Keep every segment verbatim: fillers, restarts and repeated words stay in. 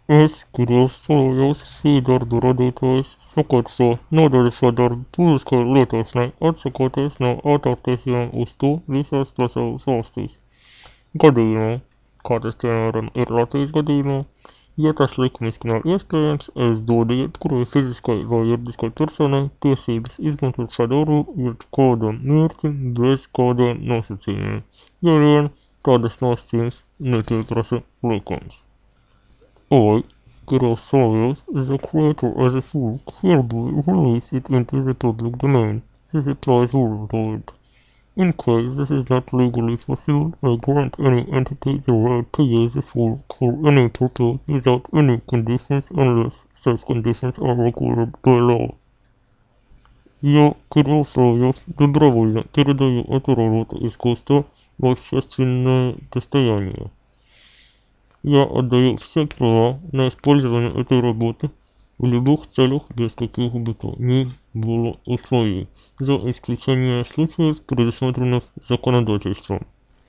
Es grozījos šī darba radītājs saka, ka nodaļa šo darbu publiskai lietošanai, atsakoties no autortiesībām uz to visās pasaules valstīs. Gadījumā, kā tas piemēram ir Latvijas gadījumā, ja tas likumiski nav iespējams, es dodu jebkurai fiziskai vai juridiskai personai tiesības izmantot šo darbu jebkādam mērķim bez kādiem nosacījumiem, ja vien tādas nosacījums nepieprasa likums. I, Grossoyos, is a creator as a full hereby release it into the public domain. This applies worldwide. In case this is not legally fulfilled, I grant any entity the right to use the full for any purpose without any conditions unless such conditions are required by law. Я, Кирилл Соловьев, добровольно передаю эту работу искусства в общественное достояние. Я отдаю все права на использование этой работы в любых целях без каких бы то ни было условий, за исключением случаев, предусмотренных законодательством.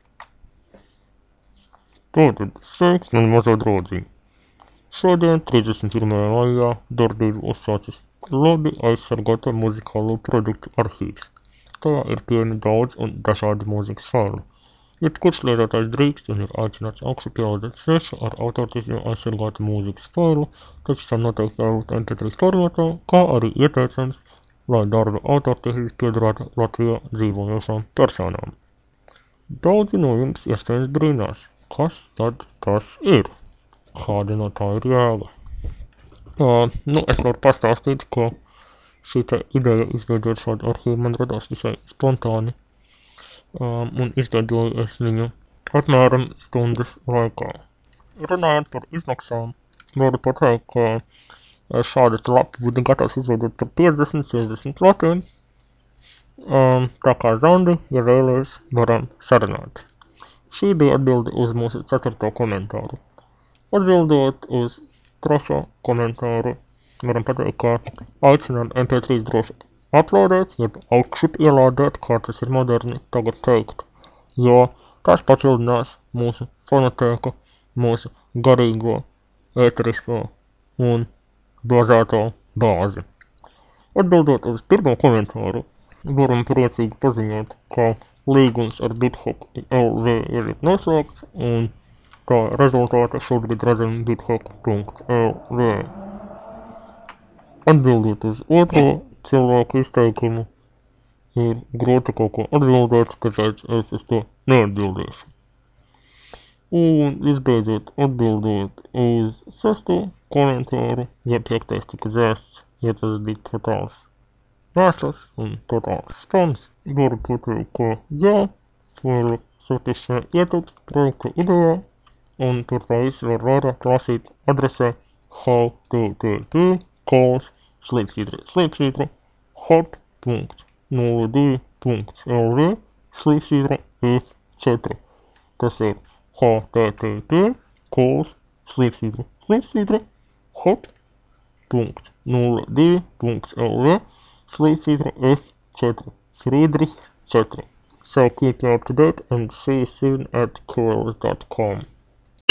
Tātad sveiks, man mazā draudziņ. Šodien, trīsdesmit pirmajā maijā, darbu ir uzsācis labi aizsargāta muzikālo produktu arhīvs. Tajā ir pieejami daudz un dažādi mūzikas faili. Jebkurš lietotājs drīkst un ir aicināts augšupielādēt svešu ar autortiesībām aizsargātu mūzikas failu, taču tam noteikti jābūt em pe trīs formātā, kā arī ieteicams, lai darba autortiesības piederētu Latvijā dzīvojošām personām. Daudzi no jums iespējams brīnās, kas tad tas ir? Kāda no tā ir jēga? Uh, nu, es varu pastāstīt, ka šī te ideja izveidot šādu arhīvu man radās visai spontāni. Um, un izveidoju es viņu apmēram stundas laikā. Runājot par izmaksām, varu pateikt, ka šādas lapu būtu gatavs izveidot par piecdesmit līdz sešdesmit latiem. Um, tā kā Zandi, ja vēlies, varam sarunāt. Šī bija atbilde uz mūsu ceturto komentāru. Atbildot uz trešo komentāru, varam pateikt, ka aicinām em pe trīs droši uploadēt, jeb augšup ielādēt, kā tas ir moderni tagad teikt, jo tas papildinās mūsu fonotēku, mūsu garīgo, ēterisko un bāzēto bāzi. Atbildot uz pirmo komentāru, varam priecīgi paziņot, ka līgums ar BitHop el vē ir noslēgts, un kā rezultāta šobrīd redzam bithop punkt el vē. Atbildot uz otro cilvēku izteikumu, ir grūti kaut ko atbildēt, tāpēc es uz to neatbildēšu. Un visbeidzot, atbildot uz sesto komentāru, ja piektais tika dzēsts, ja tas bija totāls mēsls un totāls spams, varu pateikt, ka jā, varu satisšai ietilpst projekta idejā, un tur tā visu var vairāk lasīt adresē http kols slīpsvītra slīpsvītra hop punkt nulle divi punkt el vē slīpsvītra ef četri. Tas ir http kols slīpsvītra slīpsvītra hop punkt nulle divi punkt el vē slīpsvītra ef četri. Friedrich četri. So keep you up to date and see you soon at coils dot com.